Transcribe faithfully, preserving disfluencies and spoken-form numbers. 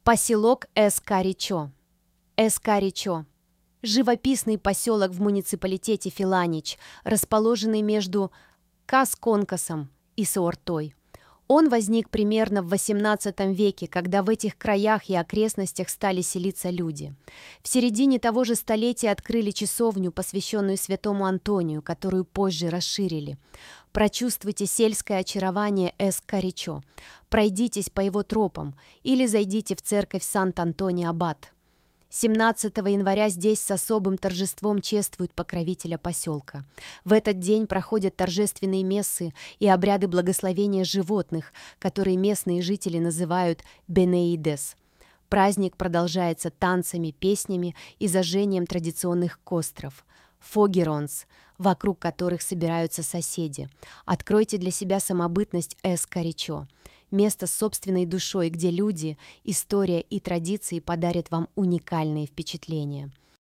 Поселок Эскаричо. Эскаричо. Живописный поселок в муниципалитете Филанич, расположенный между Кас-Конкасом и Саортой. Он возник примерно в восемнадцатом веке, когда в этих краях и окрестностях стали селиться люди. В середине того же столетия открыли часовню, посвященную святому Антонию, которую позже расширили. Прочувствуйте сельское очарование Эскаричо, пройдитесь по его тропам или зайдите в церковь Сант-Антоний-Аббат. семнадцатого января здесь с особым торжеством чествуют покровителя поселка. В этот день проходят торжественные мессы и обряды благословения животных, которые местные жители называют «бенеидес». Праздник продолжается танцами, песнями и зажжением традиционных костров – «фогеронс», вокруг которых собираются соседи. Откройте для себя самобытность Эскаричо. Место с собственной душой, где люди, история и традиции подарят вам уникальные впечатления.